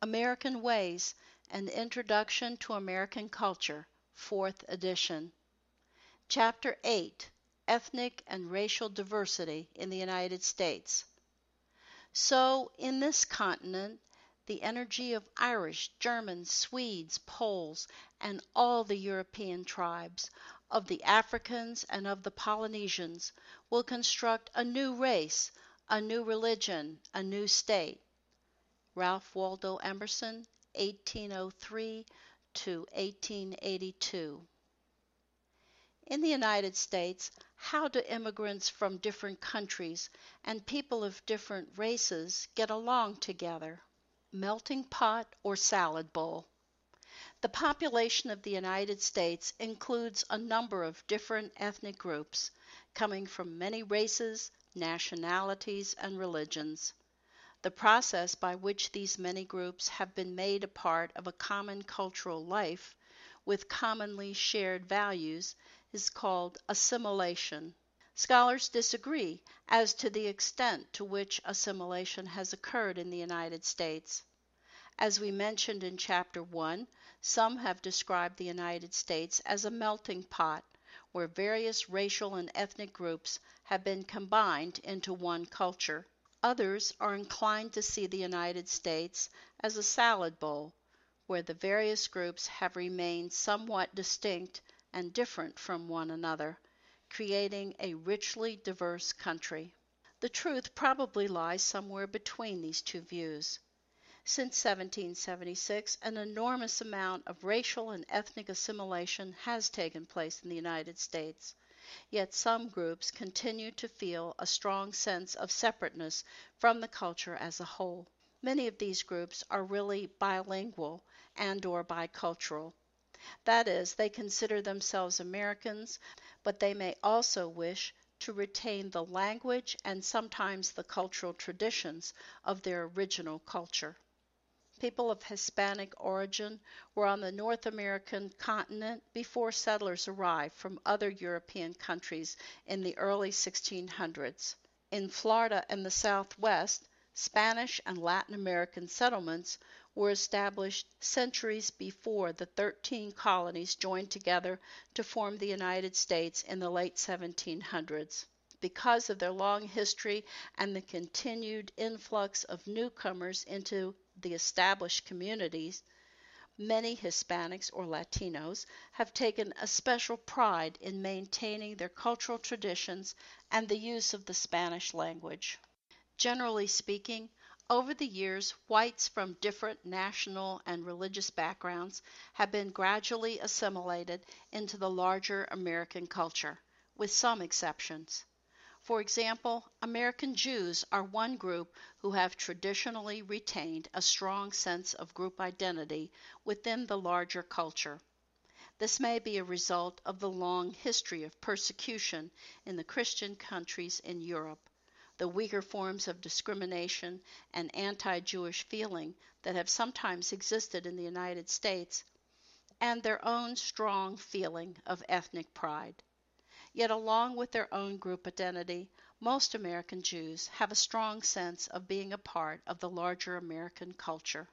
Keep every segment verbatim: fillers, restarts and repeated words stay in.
American Ways, An Introduction to American Culture, fourth edition. Chapter eight, Ethnic and Racial Diversity in the United States. So, in this continent, the energy of Irish, Germans, Swedes, Poles, and all the European tribes, of the Africans and of the Polynesians, will construct a new race, a new religion, a new state. Ralph Waldo Emerson, eighteen oh three to eighteen eighty-two. In the United States, how do immigrants from different countries and people of different races get along together? Melting pot or salad bowl? The population of the United States includes a number of different ethnic groups, coming from many races, nationalities, and religions. The process by which these many groups have been made a part of a common cultural life, with commonly shared values, is called assimilation. Scholars disagree as to the extent to which assimilation has occurred in the United States. As we mentioned in Chapter one, some have described the United States as a melting pot, where various racial and ethnic groups have been combined into one culture. Others are inclined to see the United States as a salad bowl, where the various groups have remained somewhat distinct and different from one another, creating a richly diverse country. The truth probably lies somewhere between these two views. Since seventeen seventy-six, an enormous amount of racial and ethnic assimilation has taken place in the United States. Yet some groups continue to feel a strong sense of separateness from the culture as a whole. Many of these groups are really bilingual and or bicultural. That is, they consider themselves Americans, but they may also wish to retain the language and sometimes the cultural traditions of their original culture. People of Hispanic origin were on the North American continent before settlers arrived from other European countries in the early sixteen hundreds. In Florida and the Southwest, Spanish and Latin American settlements were established centuries before the thirteen colonies joined together to form the United States in the late seventeen hundreds. Because of their long history and the continued influx of newcomers into the established communities, many Hispanics or Latinos have taken a special pride in maintaining their cultural traditions and the use of the Spanish language. Generally speaking, over the years, whites from different national and religious backgrounds have been gradually assimilated into the larger American culture, with some exceptions. For example, American Jews are one group who have traditionally retained a strong sense of group identity within the larger culture. This may be a result of the long history of persecution in the Christian countries in Europe, the weaker forms of discrimination and anti-Jewish feeling that have sometimes existed in the United States, and their own strong feeling of ethnic pride. Yet along with their own group identity, most American Jews have a strong sense of being a part of the larger American culture.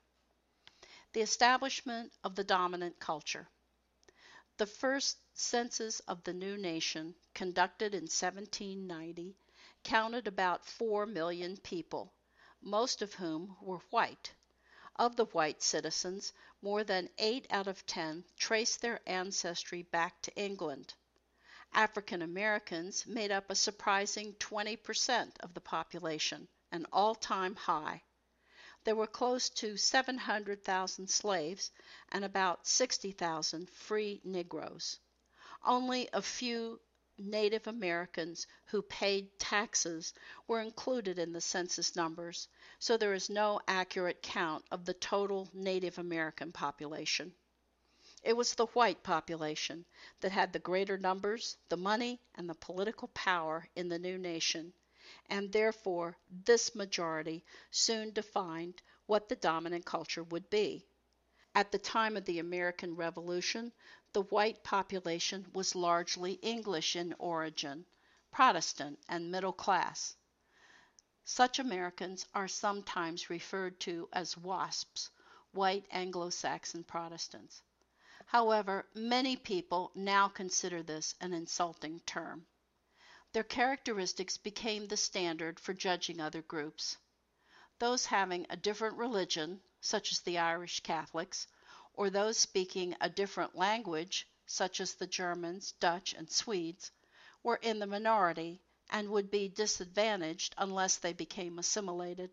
The establishment of the dominant culture. The first census of the new nation, conducted in seventeen ninety, counted about four million people, most of whom were white. Of the white citizens, more than eight out of ten traced their ancestry back to England. African Americans made up a surprising twenty percent of the population, an all-time high. There were close to seven hundred thousand slaves and about sixty thousand free Negroes. Only a few Native Americans who paid taxes were included in the census numbers, so there is no accurate count of the total Native American population. It was the white population that had the greater numbers, the money, and the political power in the new nation, and therefore this majority soon defined what the dominant culture would be. At the time of the American Revolution, the white population was largely English in origin, Protestant, and middle class. Such Americans are sometimes referred to as WASPs, white Anglo-Saxon Protestants. However, many people now consider this an insulting term. Their characteristics became the standard for judging other groups. Those having a different religion, such as the Irish Catholics, or those speaking a different language, such as the Germans, Dutch, and Swedes, were in the minority and would be disadvantaged unless they became assimilated.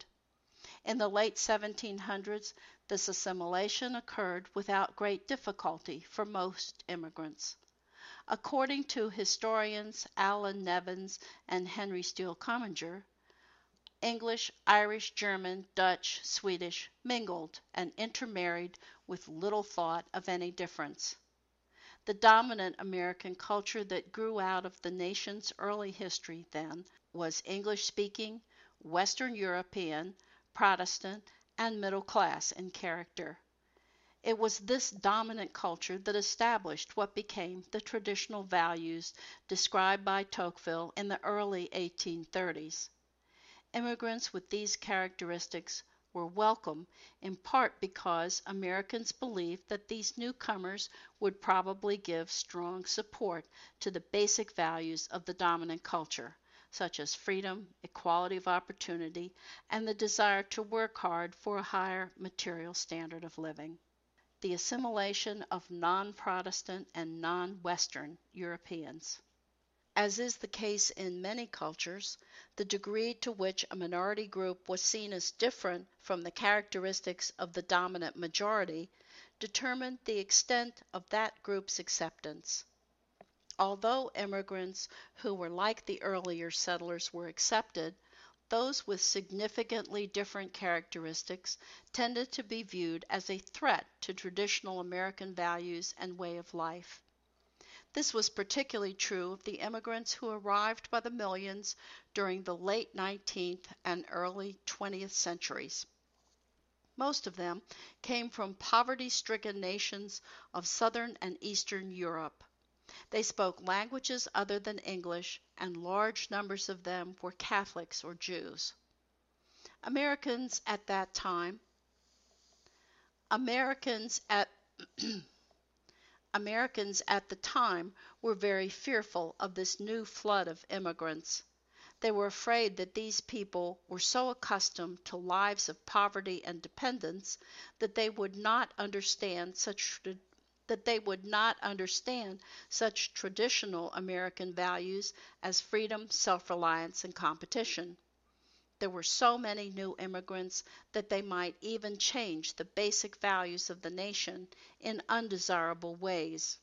In the late seventeen hundreds, this assimilation occurred without great difficulty for most immigrants. According to historians Alan Nevins and Henry Steele Commager, English, Irish, German, Dutch, Swedish mingled and intermarried with little thought of any difference. The dominant American culture that grew out of the nation's early history, then, was English-speaking, Western European, Protestant, and middle class in character. It was this dominant culture that established what became the traditional values described by Tocqueville in the early eighteen thirties. Immigrants with these characteristics were welcome in part because Americans believed that these newcomers would probably give strong support to the basic values of the dominant culture, such as freedom, equality of opportunity, and the desire to work hard for a higher material standard of living. The assimilation of non-Protestant and non-Western Europeans. As is the case in many cultures, the degree to which a minority group was seen as different from the characteristics of the dominant majority determined the extent of that group's acceptance. Although immigrants who were like the earlier settlers were accepted, those with significantly different characteristics tended to be viewed as a threat to traditional American values and way of life. This was particularly true of the immigrants who arrived by the millions during the late nineteenth and early twentieth centuries. Most of them came from poverty-stricken nations of southern and eastern Europe. They spoke languages other than English, and large numbers of them were Catholics or Jews. Americans at that time Americans at Americans at the time were very fearful of this new flood of immigrants. They were afraid that these people were so accustomed to lives of poverty and dependence that they would not understand such that they would not understand such traditional American values as freedom, self-reliance, and competition. There were so many new immigrants that they might even change the basic values of the nation in undesirable ways.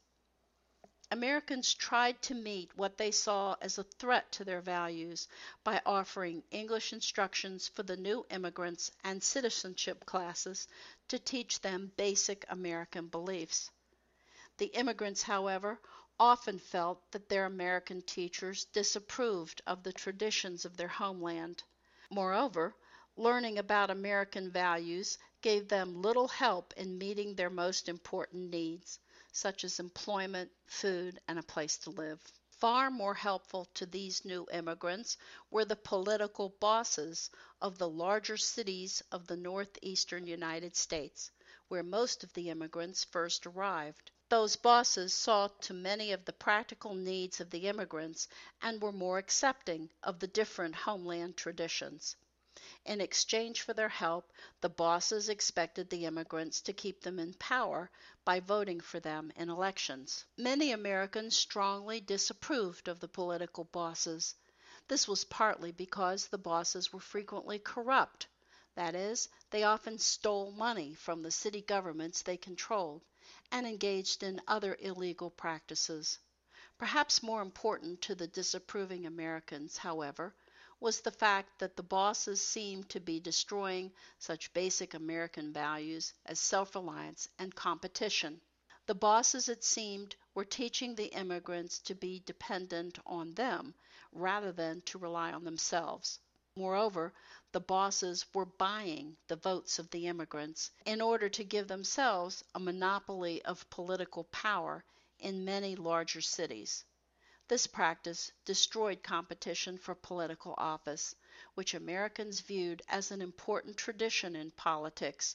Americans tried to meet what they saw as a threat to their values by offering English instructions for the new immigrants and citizenship classes to teach them basic American beliefs. The immigrants, however, often felt that their American teachers disapproved of the traditions of their homeland. Moreover, learning about American values gave them little help in meeting their most important needs, such as employment, food, and a place to live. Far more helpful to these new immigrants were the political bosses of the larger cities of the northeastern United States, where most of the immigrants first arrived. Those bosses saw to many of the practical needs of the immigrants and were more accepting of the different homeland traditions. In exchange for their help, the bosses expected the immigrants to keep them in power by voting for them in elections. Many Americans strongly disapproved of the political bosses. This was partly because the bosses were frequently corrupt. That is, they often stole money from the city governments they controlled and engaged in other illegal practices. Perhaps more important to the disapproving Americans, however, was the fact that the bosses seemed to be destroying such basic American values as self-reliance and competition. The bosses, it seemed, were teaching the immigrants to be dependent on them rather than to rely on themselves. Moreover, the bosses were buying the votes of the immigrants in order to give themselves a monopoly of political power in many larger cities. This practice destroyed competition for political office, which Americans viewed as an important tradition in politics,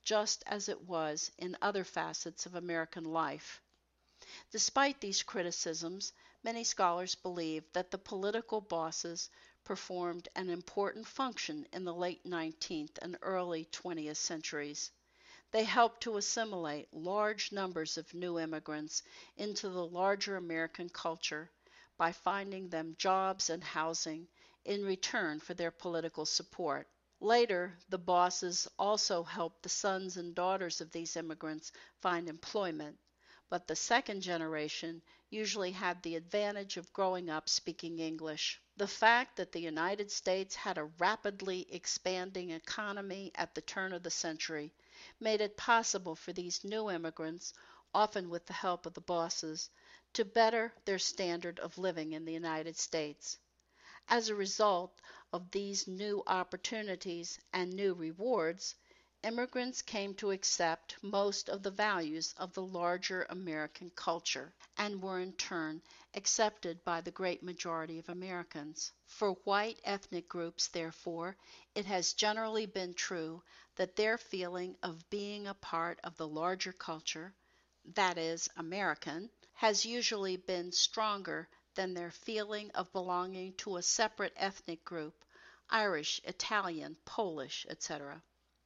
just as it was in other facets of American life. Despite these criticisms, many scholars believe that the political bosses performed an important function in the late nineteenth and early twentieth centuries. They helped to assimilate large numbers of new immigrants into the larger American culture by finding them jobs and housing in return for their political support. Later, the bosses also helped the sons and daughters of these immigrants find employment, but the second generation usually had the advantage of growing up speaking English. The fact that the United States had a rapidly expanding economy at the turn of the century made it possible for these new immigrants, often with the help of the bosses, to better their standard of living in the United States. As a result of these new opportunities and new rewards, immigrants came to accept most of the values of the larger American culture and were in turn accepted by the great majority of Americans. For white ethnic groups, therefore, it has generally been true that their feeling of being a part of the larger culture, that is, American, has usually been stronger than their feeling of belonging to a separate ethnic group, Irish, Italian, Polish, et cetera.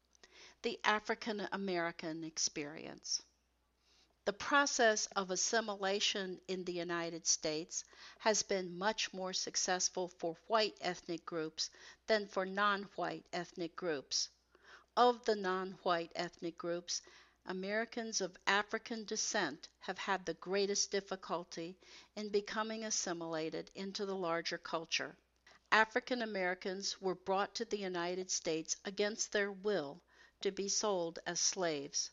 The African American experience. The process of assimilation in the United States has been much more successful for white ethnic groups than for non-white ethnic groups. Of the non-white ethnic groups, Americans of African descent have had the greatest difficulty in becoming assimilated into the larger culture. African Americans were brought to the United States against their will to be sold as slaves.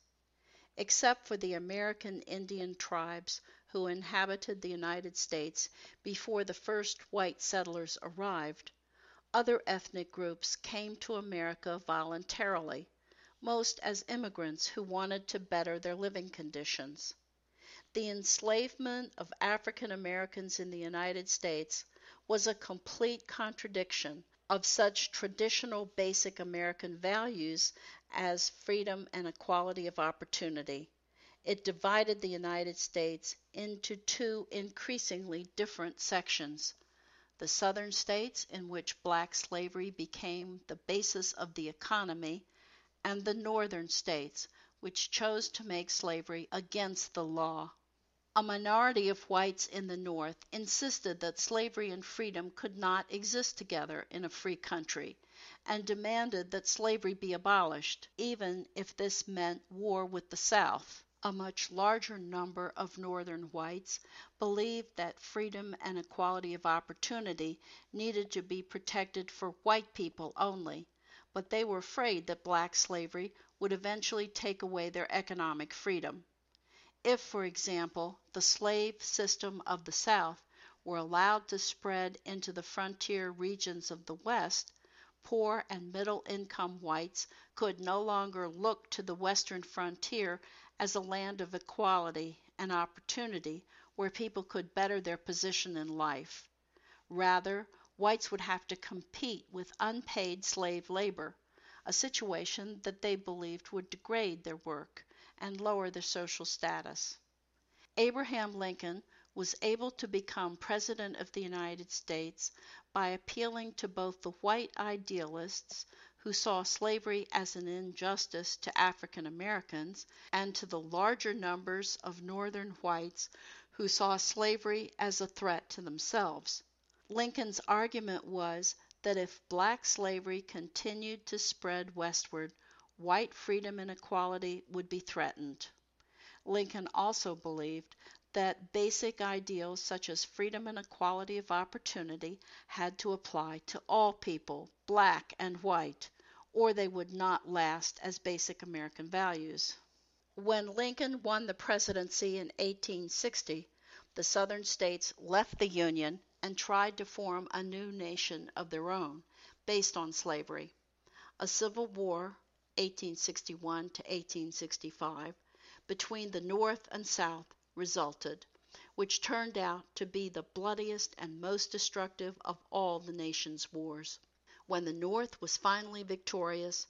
Except for the American Indian tribes who inhabited the United States before the first white settlers arrived, other ethnic groups came to America voluntarily, most as immigrants who wanted to better their living conditions. The enslavement of African Americans in the United States was a complete contradiction of such traditional basic American values as freedom and equality of opportunity. It divided the United States into two increasingly different sections: the southern states, in which black slavery became the basis of the economy, and the northern states, which chose to make slavery against the law. A minority of whites in the North insisted that slavery and freedom could not exist together in a free country, and demanded that slavery be abolished, even if this meant war with the South. A much larger number of Northern whites believed that freedom and equality of opportunity needed to be protected for white people only, but they were afraid that black slavery would eventually take away their economic freedom. If, for example, the slave system of the South were allowed to spread into the frontier regions of the West, poor and middle-income whites could no longer look to the western frontier as a land of equality and opportunity where people could better their position in life. Rather, whites would have to compete with unpaid slave labor, a situation that they believed would degrade their work and lower their social status. Abraham Lincoln was able to become President of the United States by appealing to both the white idealists who saw slavery as an injustice to African Americans and to the larger numbers of Northern whites who saw slavery as a threat to themselves. Lincoln's argument was that if black slavery continued to spread westward, white freedom and equality would be threatened. Lincoln also believed that basic ideals such as freedom and equality of opportunity had to apply to all people, black and white, or they would not last as basic American values. When Lincoln won the presidency in eighteen sixty, the Southern states left the Union and tried to form a new nation of their own, based on slavery. A civil war, eighteen sixty-one to eighteen sixty-five, between the North and South resulted, which turned out to be the bloodiest and most destructive of all the nation's wars. When the North was finally victorious,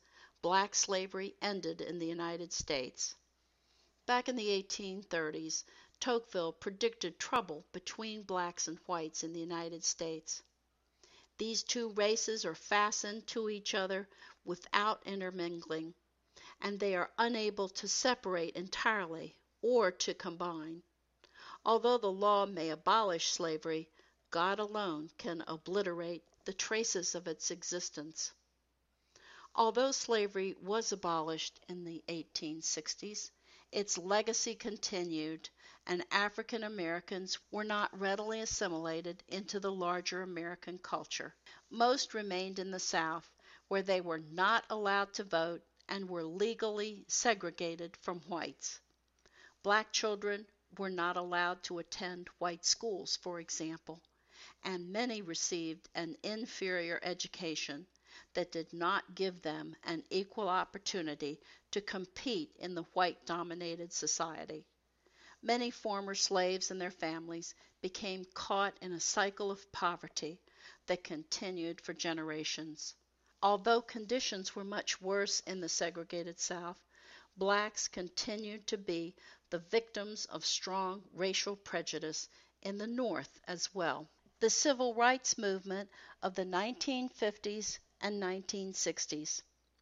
black slavery ended in the United States. Back in the eighteen thirties, Tocqueville predicted trouble between blacks and whites in the United States. These two races are fastened to each other without intermingling, and they are unable to separate entirely or to combine. Although the law may abolish slavery, God alone can obliterate the traces of its existence. Although slavery was abolished in the eighteen sixties, its legacy continued, and African Americans were not readily assimilated into the larger American culture. Most remained in the South, where they were not allowed to vote and were legally segregated from whites. Black children were not allowed to attend white schools, for example, and many received an inferior education that did not give them an equal opportunity to compete in the white-dominated society. Many former slaves and their families became caught in a cycle of poverty that continued for generations. Although conditions were much worse in the segregated South, blacks continued to be the victims of strong racial prejudice in the North as well. The Civil Rights Movement of the nineteen fifties and nineteen sixties.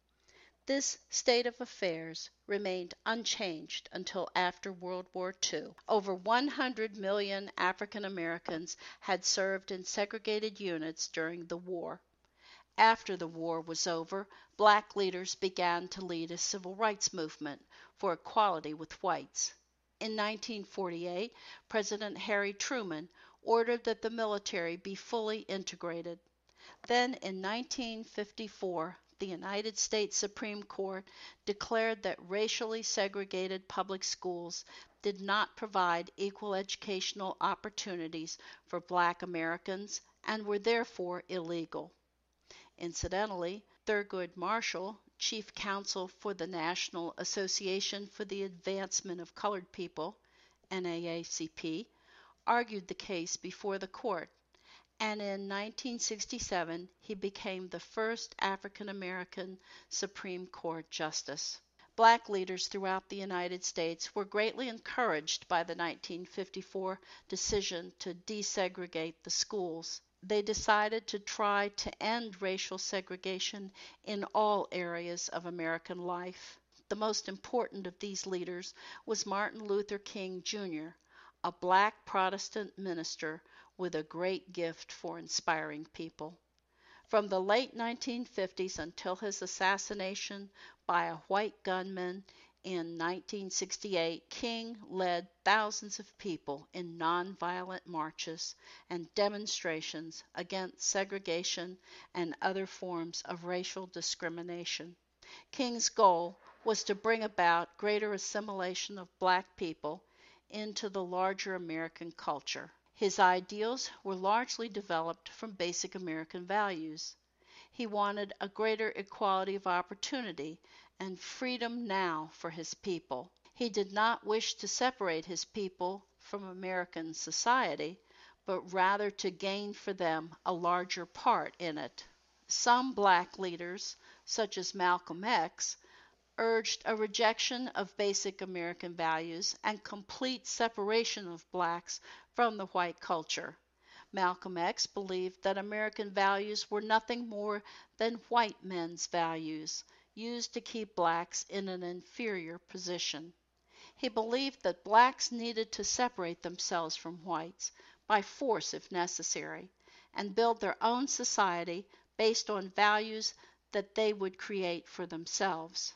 This state of affairs remained unchanged until after World War Two. Over one hundred million African Americans had served in segregated units during the war. After the war was over, black leaders began to lead a civil rights movement for equality with whites. In nineteen forty-eight, President Harry Truman ordered that the military be fully integrated. Then in nineteen fifty-four, the United States Supreme Court declared that racially segregated public schools did not provide equal educational opportunities for black Americans and were therefore illegal. Incidentally, Thurgood Marshall, chief counsel for the National Association for the Advancement of Colored People, N double A C P, argued the case before the court, and in nineteen sixty-seven he became the first African American Supreme Court justice. Black leaders throughout the United States were greatly encouraged by the nineteen fifty-four decision to desegregate the schools. They decided to try to end racial segregation in all areas of American life. The most important of these leaders was Martin Luther King Junior, a black Protestant minister with a great gift for inspiring people. From the late nineteen fifties until his assassination by a white gunman in nineteen sixty-eight, King led thousands of people in nonviolent marches and demonstrations against segregation and other forms of racial discrimination. King's goal was to bring about greater assimilation of black people into the larger American culture. His ideals were largely developed from basic American values. He wanted a greater equality of opportunity and freedom now for his people. He did not wish to separate his people from American society, but rather to gain for them a larger part in it. Some black leaders, such as Malcolm X, urged a rejection of basic American values and complete separation of blacks from the white culture. Malcolm X believed that American values were nothing more than white men's values, used to keep blacks in an inferior position. He believed that blacks needed to separate themselves from whites, by force if necessary, and build their own society based on values that they would create for themselves.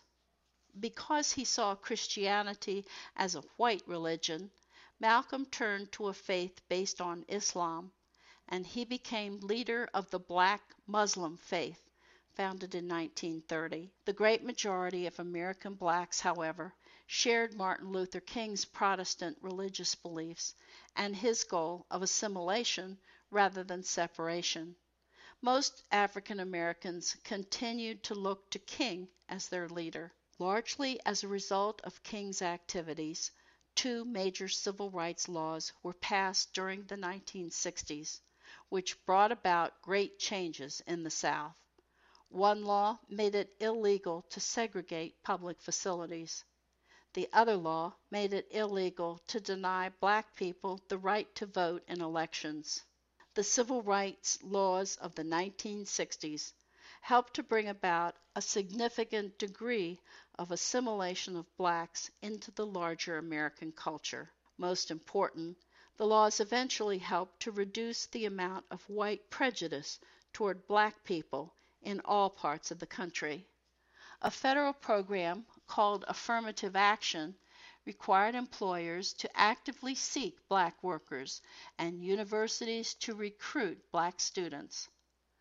Because he saw Christianity as a white religion, Malcolm turned to a faith based on Islam, and he became leader of the Black Muslim faith, founded in nineteen thirty. The great majority of American blacks, however, shared Martin Luther King's Protestant religious beliefs and his goal of assimilation rather than separation. Most African Americans continued to look to King as their leader. Largely as a result of King's activities, two major civil rights laws were passed during the nineteen sixties, which brought about great changes in the South. One law made it illegal to segregate public facilities. The other law made it illegal to deny black people the right to vote in elections. The civil rights laws of the nineteen sixties helped to bring about a significant degree of assimilation of blacks into the larger American culture. Most important, the laws eventually helped to reduce the amount of white prejudice toward black people in all parts of the country. A federal program called Affirmative Action required employers to actively seek black workers and universities to recruit black students.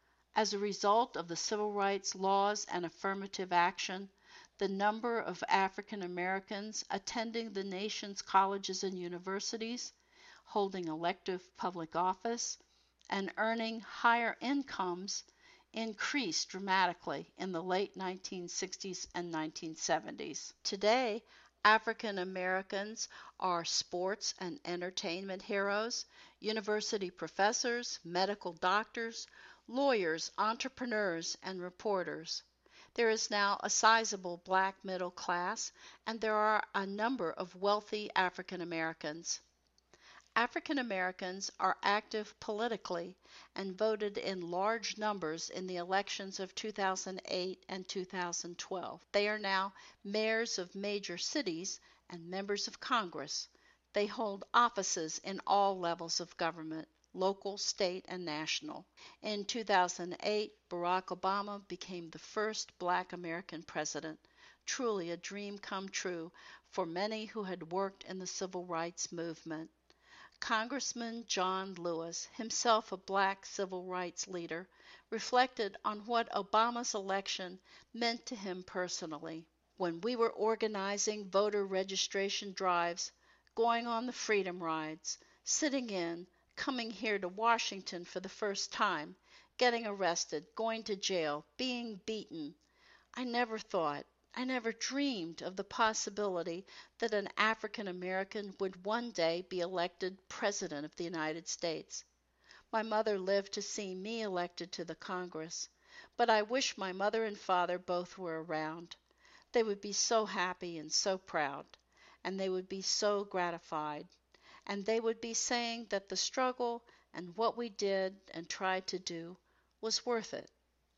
As a result of the civil rights laws and affirmative action, the number of African Americans attending the nation's colleges and universities, holding elective public office, and earning higher incomes increased dramatically in the late nineteen sixties and nineteen seventies. Today, African Americans are sports and entertainment heroes, university professors, medical doctors, lawyers, entrepreneurs, and reporters. There is now a sizable black middle class, and there are a number of wealthy African Americans. African Americans are active politically and voted in large numbers in the elections of two thousand eight and two thousand twelve. They are now mayors of major cities and members of Congress. They hold offices in all levels of government, local, state, and national. In two thousand eight, Barack Obama became the first black American president, truly a dream come true for many who had worked in the civil rights movement. Congressman John Lewis, himself a black civil rights leader, reflected on what Obama's election meant to him personally. When we were organizing voter registration drives, going on the freedom rides, sitting in, coming here to Washington for the first time, getting arrested, going to jail, being beaten, I never thought, I never dreamed of the possibility that an African American would one day be elected President of the United States. My mother lived to see me elected to the Congress, but I wish my mother and father both were around. They would be so happy and so proud, and they would be so gratified, and they would be saying that the struggle and what we did and tried to do was worth it.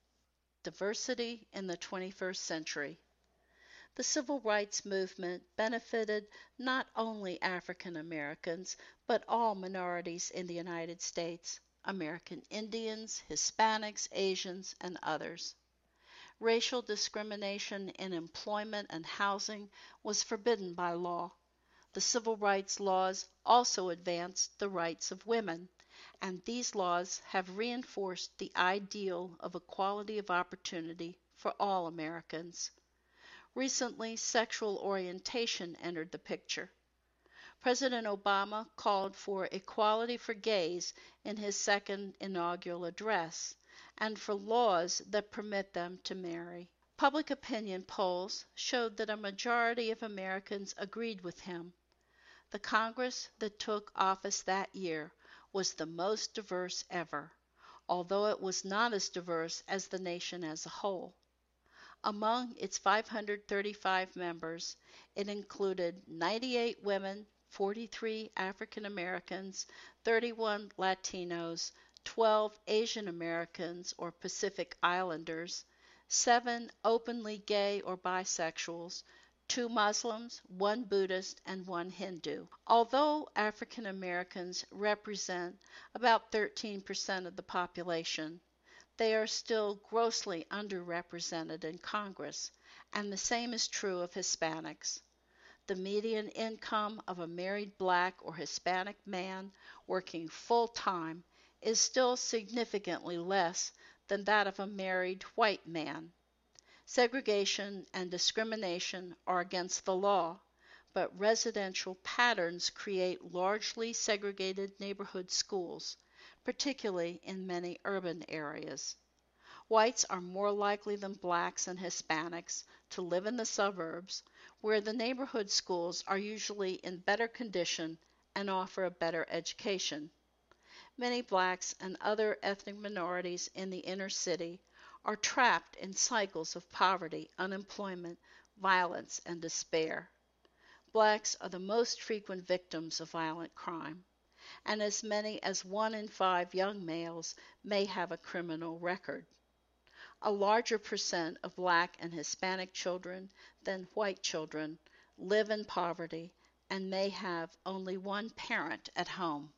Diversity in the twenty-first century. The civil rights movement benefited not only African Americans, but all minorities in the United States, American Indians, Hispanics, Asians, and others. Racial discrimination in employment and housing was forbidden by law. The civil rights laws also advanced the rights of women, and these laws have reinforced the ideal of equality of opportunity for all Americans. Recently, sexual orientation entered the picture. President Obama called for equality for gays in his second inaugural address, and for laws that permit them to marry. Public opinion polls showed that a majority of Americans agreed with him. The Congress that took office that year was the most diverse ever, although it was not as diverse as the nation as a whole. Among its five hundred thirty-five members, it included ninety-eight women, forty-three African Americans, thirty-one Latinos, twelve Asian Americans or Pacific Islanders, seven openly gay or bisexuals, two Muslims, one Buddhist, and one Hindu. Although African Americans represent about thirteen percent of the population, they are still grossly underrepresented in Congress, and the same is true of Hispanics. The median income of a married black or Hispanic man working full-time is still significantly less than that of a married white man. Segregation and discrimination are against the law, but residential patterns create largely segregated neighborhood schools, particularly in many urban areas. Whites are more likely than blacks and Hispanics to live in the suburbs, where the neighborhood schools are usually in better condition and offer a better education. Many blacks and other ethnic minorities in the inner city are trapped in cycles of poverty, unemployment, violence, and despair. Blacks are the most frequent victims of violent crime, and as many as one in five young males may have a criminal record. A larger percent of Black and Hispanic children than white children live in poverty and may have only one parent at home.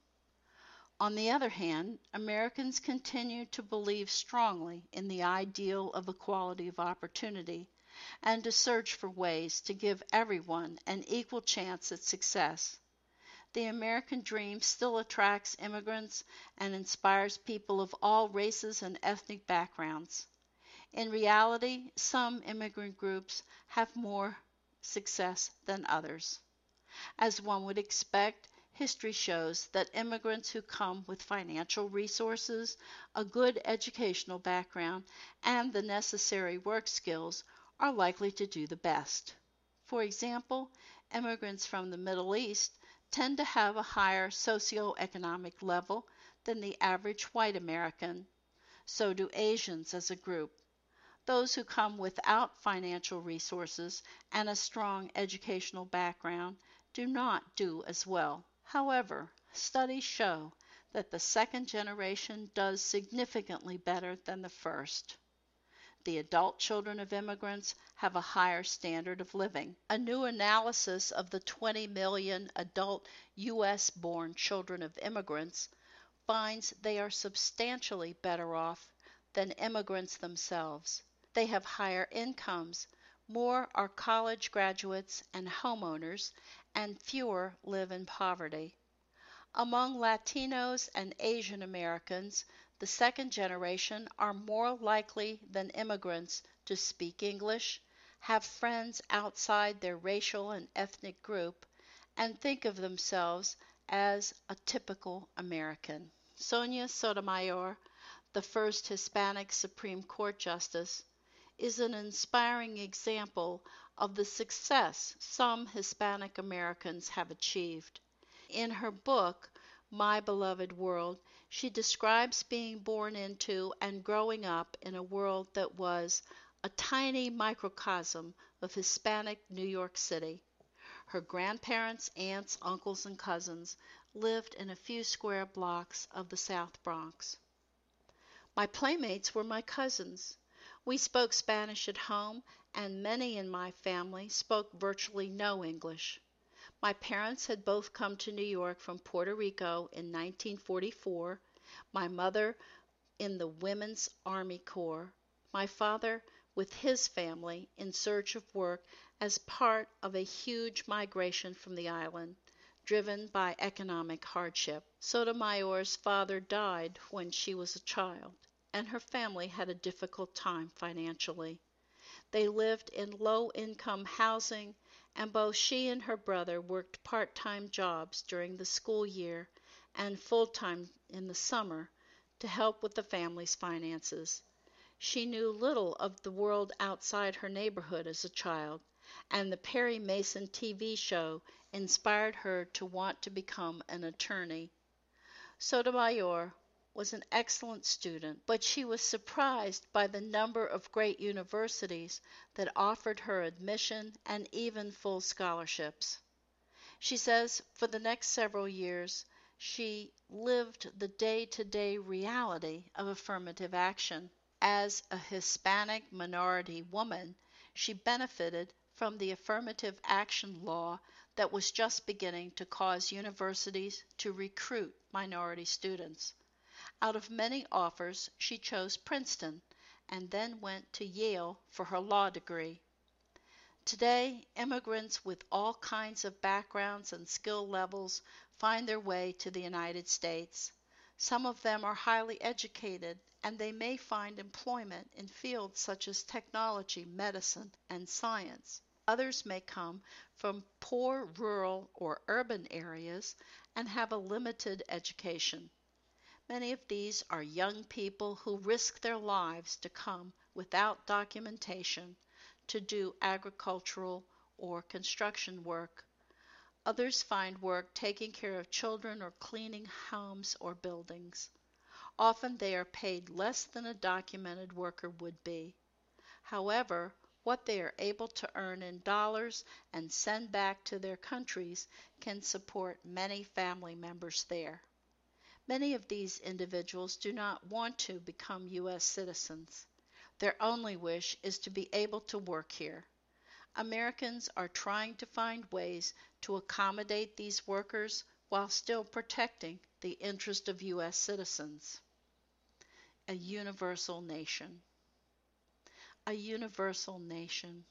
On the other hand, Americans continue to believe strongly in the ideal of equality of opportunity and to search for ways to give everyone an equal chance at success. The American dream still attracts immigrants and inspires people of all races and ethnic backgrounds. In reality, some immigrant groups have more success than others. As one would expect, history shows that immigrants who come with financial resources, a good educational background, and the necessary work skills are likely to do the best. For example, immigrants from the Middle East tend to have a higher socioeconomic level than the average white American. So do Asians as a group. Those who come without financial resources and a strong educational background do not do as well. However, studies show that the second generation does significantly better than the first. The adult children of immigrants have a higher standard of living. A new analysis of the twenty million adult U S born children of immigrants finds they are substantially better off than immigrants themselves. They have higher incomes, more are college graduates and homeowners, and fewer live in poverty. Among Latinos and Asian Americans, the second generation are more likely than immigrants to speak English, have friends outside their racial and ethnic group, and think of themselves as a typical American. Sonia Sotomayor, the first Hispanic Supreme Court Justice, is an inspiring example of the success some Hispanic Americans have achieved. In her book, My Beloved World, she describes being born into and growing up in a world that was a tiny microcosm of Hispanic New York City. Her grandparents, aunts, uncles, and cousins lived in a few square blocks of the South Bronx. My playmates were my cousins. We spoke Spanish at home, and many in my family spoke virtually no English. My parents had both come to New York from Puerto Rico in nineteen forty-four, my mother in the Women's Army Corps, my father with his family in search of work as part of a huge migration from the island, driven by economic hardship. Sotomayor's father died when she was a child, and her family had a difficult time financially. They lived in low-income housing, and both she and her brother worked part-time jobs during the school year and full-time in the summer to help with the family's finances. She knew little of the world outside her neighborhood as a child, and the Perry Mason T V show inspired her to want to become an attorney. Sotomayor was an excellent student, but she was surprised by the number of great universities that offered her admission and even full scholarships. She says for the next several years she lived the day-to-day reality of affirmative action. As a Hispanic minority woman, she benefited from the affirmative action law that was just beginning to cause universities to recruit minority students. Out of many offers, she chose Princeton and then went to Yale for her law degree. Today, immigrants with all kinds of backgrounds and skill levels find their way to the United States. Some of them are highly educated, and they may find employment in fields such as technology, medicine, and science. Others may come from poor rural or urban areas and have a limited education. Many of these are young people who risk their lives to come without documentation to do agricultural or construction work. Others find work taking care of children or cleaning homes or buildings. Often they are paid less than a documented worker would be. However, what they are able to earn in dollars and send back to their countries can support many family members there. Many of these individuals do not want to become U S citizens. Their only wish is to be able to work here. Americans are trying to find ways to accommodate these workers while still protecting the interest of U S citizens. A universal nation. A universal nation.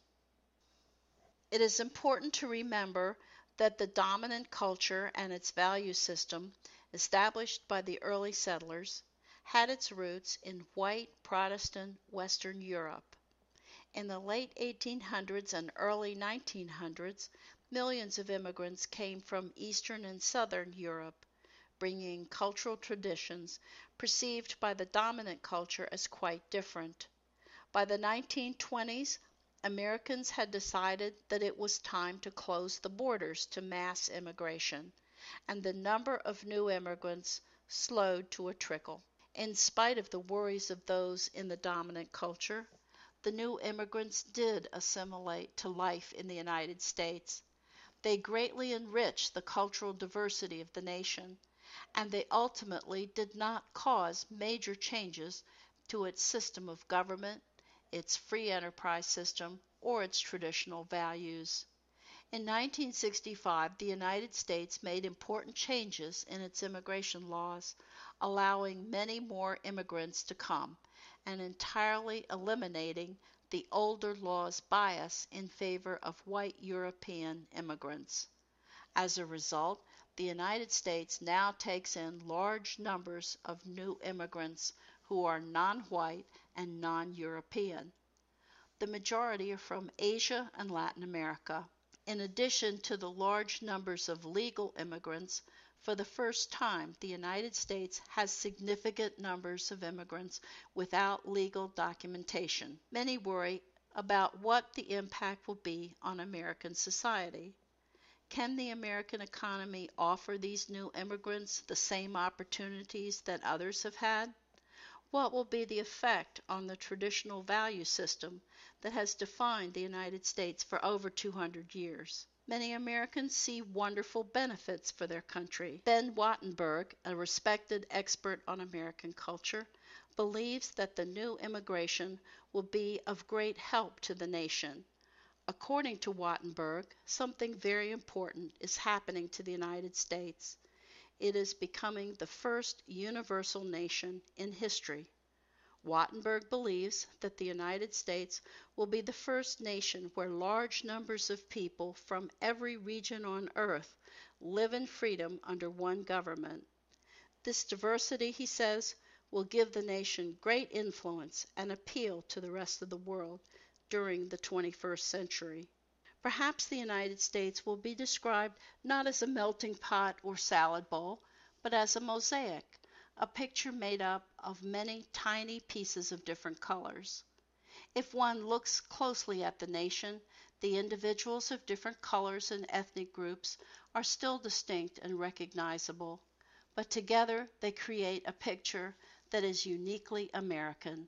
It is important to remember that the dominant culture and its value system, established by the early settlers, had its roots in white Protestant Western Europe. In the late eighteen hundreds and early nineteen hundreds, millions of immigrants came from Eastern and Southern Europe, bringing cultural traditions perceived by the dominant culture as quite different. By the nineteen twenties, Americans had decided that it was time to close the borders to mass immigration, and the number of new immigrants slowed to a trickle. In spite of the worries of those in the dominant culture, the new immigrants did assimilate to life in the United States. They greatly enriched the cultural diversity of the nation, and they ultimately did not cause major changes to its system of government, its free enterprise system, or its traditional values. In nineteen sixty-five, the United States made important changes in its immigration laws, allowing many more immigrants to come, and entirely eliminating the older law's bias in favor of white European immigrants. As a result, the United States now takes in large numbers of new immigrants who are non-white and non-European. The majority are from Asia and Latin America. In addition to the large numbers of legal immigrants, for the first time the United States has significant numbers of immigrants without legal documentation. Many worry about what the impact will be on American society. Can the American economy offer these new immigrants the same opportunities that others have had? What will be the effect on the traditional value system that has defined the United States for over two hundred years? Many Americans see wonderful benefits for their country. Ben Wattenberg, a respected expert on American culture, believes that the new immigration will be of great help to the nation. According to Wattenberg, something very important is happening to the United States. It is becoming the first universal nation in history. Wattenberg believes that the United States will be the first nation where large numbers of people from every region on earth live in freedom under one government. This diversity, he says, will give the nation great influence and appeal to the rest of the world during the twenty-first century. Perhaps the United States will be described not as a melting pot or salad bowl, but as a mosaic, a picture made up of many tiny pieces of different colors. If one looks closely at the nation, the individuals of different colors and ethnic groups are still distinct and recognizable, but together they create a picture that is uniquely American.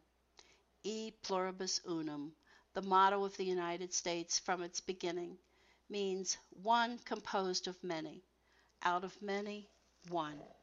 E pluribus unum, the motto of the United States from its beginning, means one composed of many. Out of many, one.